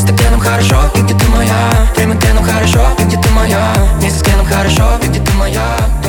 Место, где нам хорошо, и где ты моя. Время, где нам хорошо, и где ты моя. Место, где нам хорошо, и где ты моя.